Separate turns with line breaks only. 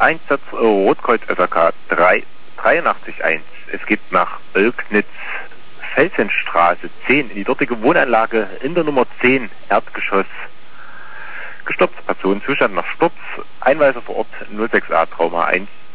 Einsatz Rotkreuz FRK 383-1. Es geht nach Oelgnitz, Felsenstraße 10 in die dortige Wohnanlage in der Nummer 10, Erdgeschoss. Gestoppt, Personenzustand nach Sturz, Einweiser vor Ort 06A Trauma 1.